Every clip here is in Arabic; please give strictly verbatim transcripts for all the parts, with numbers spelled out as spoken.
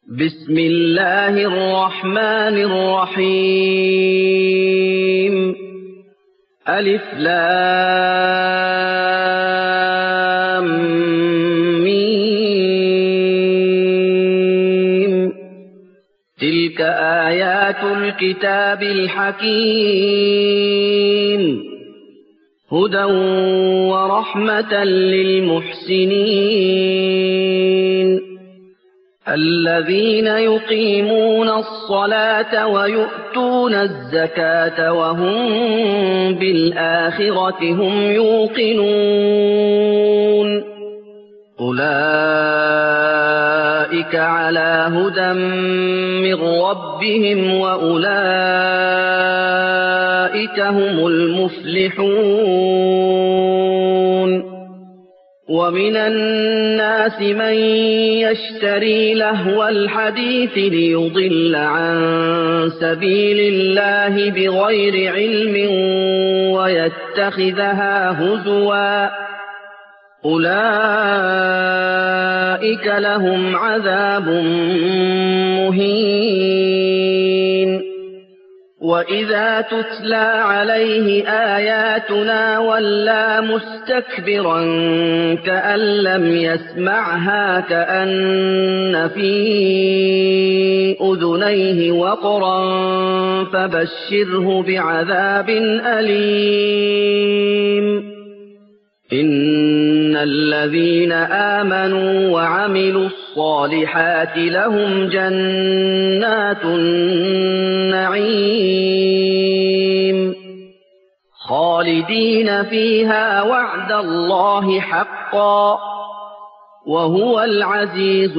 بسم الله الرحمن الرحيم ألف لام ميم تلك آيات الكتاب الحكيم هدى ورحمة للمحسنين الذين يقيمون الصلاة ويؤتون الزكاة وهم بالآخرة هم يوقنون أولئك على هدى من ربهم وأولئك هم المفلحون ومن الناس من يشتري لهو الحديث ليضل عن سبيل الله بغير علم ويتخذها هزوا أولئك لهم عذاب مهين وإذا تتلى عليه آياتنا ولى مستكبرا كأن لم يسمعها كأن في أذنيه وقرا فبشره بعذاب أليم إن الذين آمنوا وعملوا الصالحات لهم جنات النعيم خالدين فيها وعد الله حقا وهو العزيز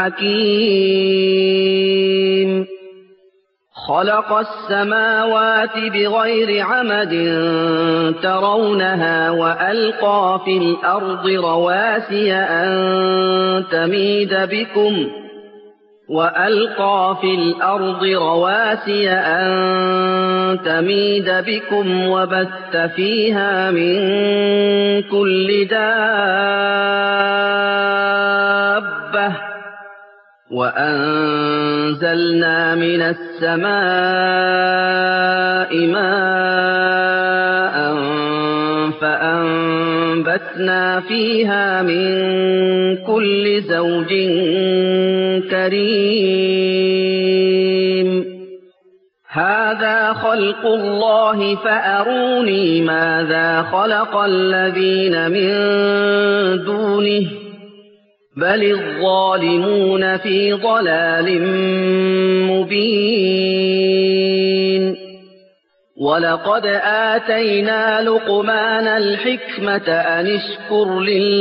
الحكيم خلق السماوات بغير عمد ترونها وألقى في الأرض رواسي أن تميد بكم وألقى في الأرض رواسي أن تميد بكم وبث فيها من كل دابة وأنزلنا من السماء ماء فأنبتنا فيها من كل زوج كريم هذا خلق الله فأروني ماذا خلق الذين من دونه بل الظالمون في ضلال مبين ولقد آتينا لقمان الحكمة أن اشكر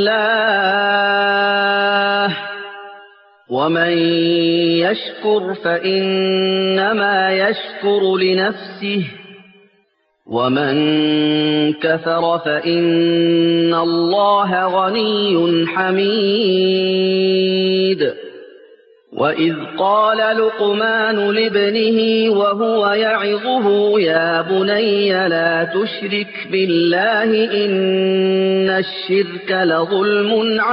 لله ومن يشكر فإنما يشكر لنفسه ومن كفر فإن الله غني حميد وإذ قال لقمان لابنه وهو يعظه يا بني لا تشرك بالله إن الشرك لظلم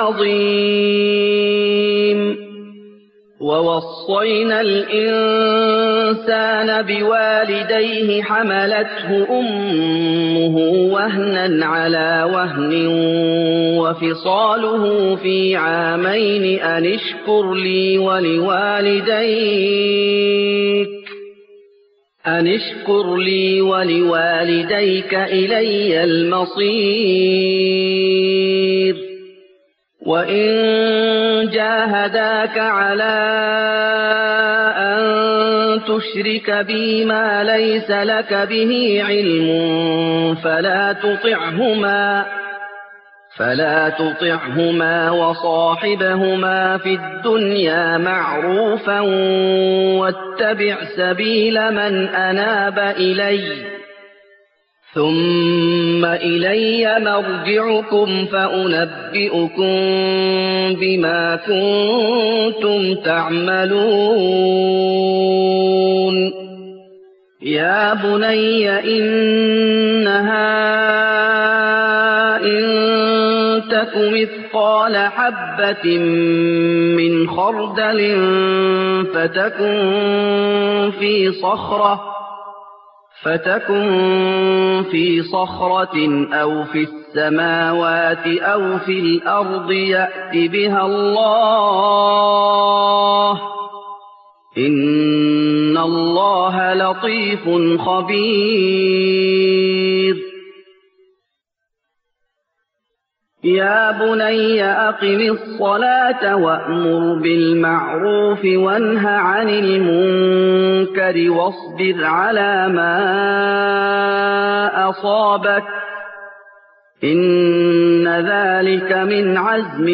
عظيم ووصينا الإنسان بوالديه حملته أمه وهنا على وهن وفصاله في عامين أن اشكر لي ولوالديك أن اشكر لي ولوالديك إلي المصير وإن جاهداك على أن تشرك بي ما ليس لك به علم فلا تطعهما فلا تطعهما وصاحبهما في الدنيا معروفا واتبع سبيل من أناب إلي ثم إلي مرجعكم فأنبئكم بما كنتم تعملون يا بني إنها إن تك مثقال مثقال حبة من خردل فتكن في صخرة فتكن في صخرة أو في السماوات أو في الأرض يأت بها الله إن الله لطيف خبير يا بني أقم الصلاة وأمر بالمعروف وانه عن المنكر واصبر على ما أصابك إن ذلك من عزم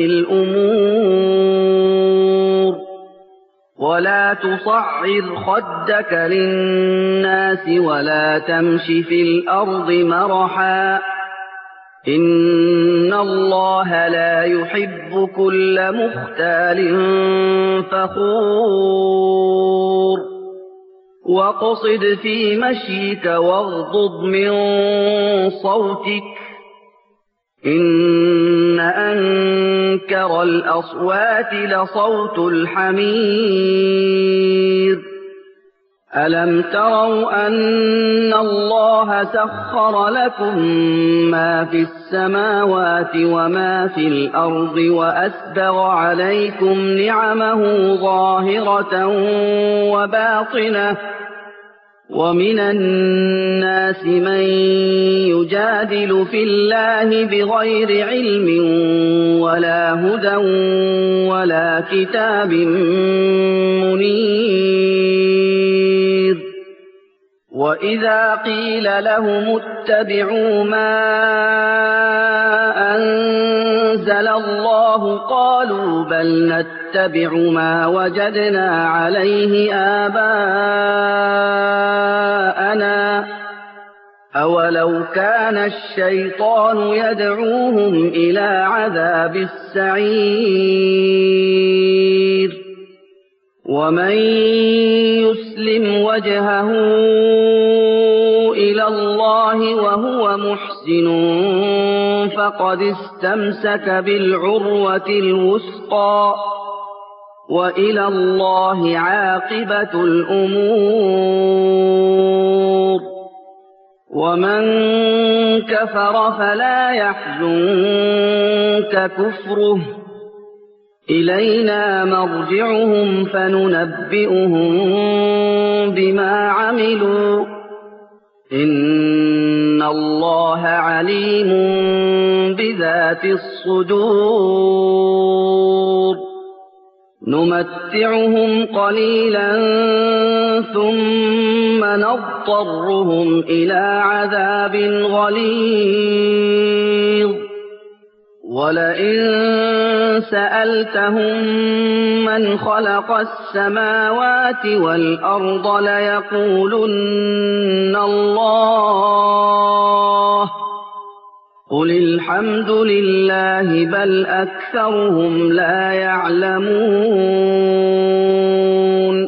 الأمور ولا تصعر خدك للناس ولا تمش في الأرض مرحا إن الله لا يحب كل مختال فخور واقصد في مشيك واغضض من صوتك إن أنكر الأصوات لصوت الحمير ألم تروا أن الله سخر لكم ما في السماوات وما في الأرض وأسبغ عليكم نعمه ظاهرة وباطنة ومن الناس من يجادل في الله بغير علم ولا هدى ولا كتاب منير وإذا قيل لهم اتبعوا ما أنزل الله قالوا بل نتبع ما وجدنا عليه آباءنا أولو كان الشيطان يدعوهم إلى عذاب السعير ومن يسلم وجهه إلى الله وهو محسن فقد استمسك بالعروة الوثقى وإلى الله عاقبة الأمور ومن كفر فلا يحزنك كفره إلينا مرجعهم فننبئهم بما عملوا إن الله عليم بذات الصدور نمتعهم قليلا ثم نضطرهم إلى عذاب غليظ ولئن سألتهم من خلق السماوات والأرض ليقولن الله قل الحمد لله بل أكثرهم لا يعلمون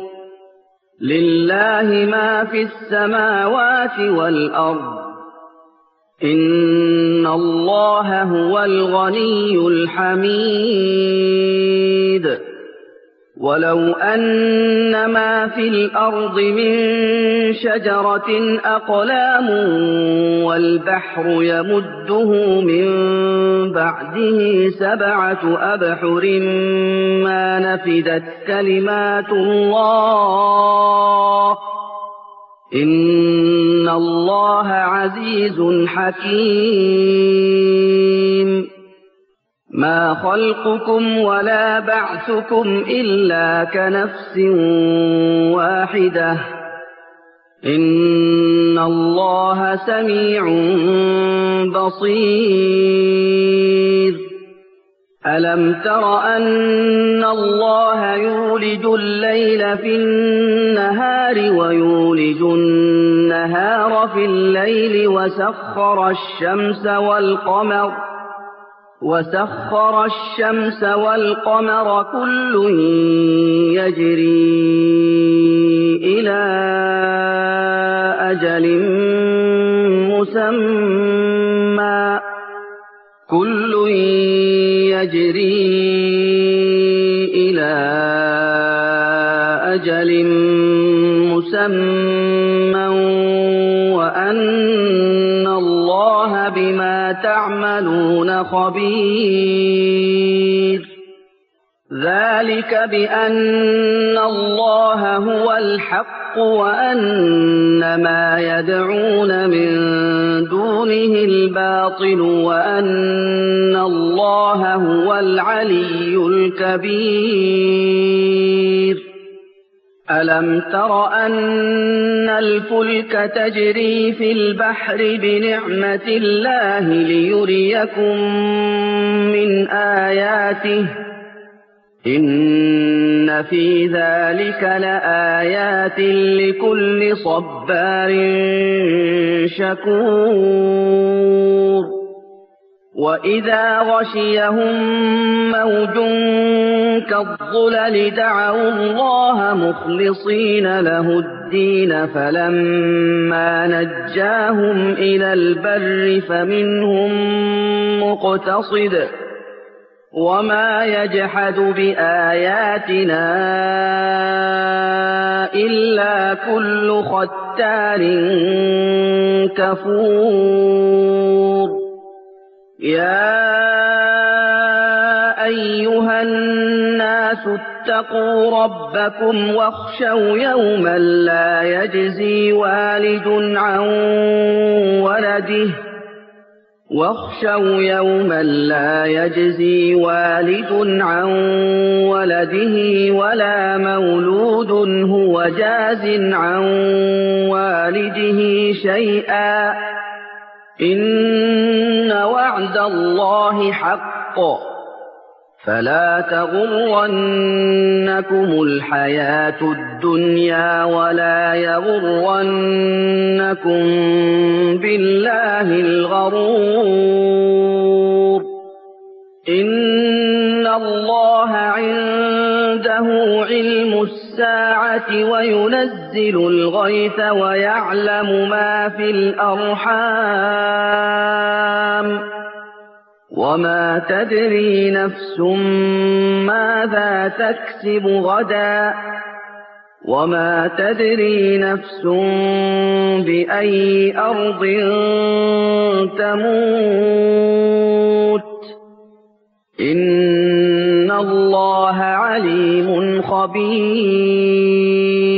لله ما في السماوات والأرض إن الله هو الغني الحميد ولو أن ما في الأرض من شجرة أقلام والبحر يمده من بعده سبعة أبحر ما نفدت كلمات الله إن الله عزيز حكيم ما خلقكم ولا بعثكم إلا كنفس واحدة إن الله سميع بصير ألم تر أن الله يولج الليل في النهار ويولج النهار في الليل وسخر الشمس والقمر وسخر الشمس والقمر كل يجري إلى أجل مسمى كل يجري تجري إلى أجل مسمى وأن الله بما تعملون خبير ذلك بأن الله هو الحق وأن ما يدعون من دونه الباطل وأن الله هو العلي الكبير ألم تر أن الفلك تجري في البحر بنعمة الله ليريكم من آياته إن في ذلك لآيات لكل صبار شكور وإذا غشيهم موج كالظلل دعوا الله مخلصين له الدين فلما نجاهم إلى البر فمنهم مقتصد وما يجحد بآياتنا إلا كل ختار كفور يا أيها الناس اتقوا ربكم واخشوا يوما لا يجزي والد عن ولده واخشوا يوما لا يجزي والد عن ولده ولا مولود هو جاز عن والده شيئا إن وعد الله حق فلا تغرنكم الحياة الدنيا ولا يغرنكم بالله الغرور إن الله عنده علم الساعة وينزل الغيث ويعلم ما في الأرحام وما تدري نفس ماذا تكسب غدا وما تدري نفس بأي أرض تموت إن الله عليم خبير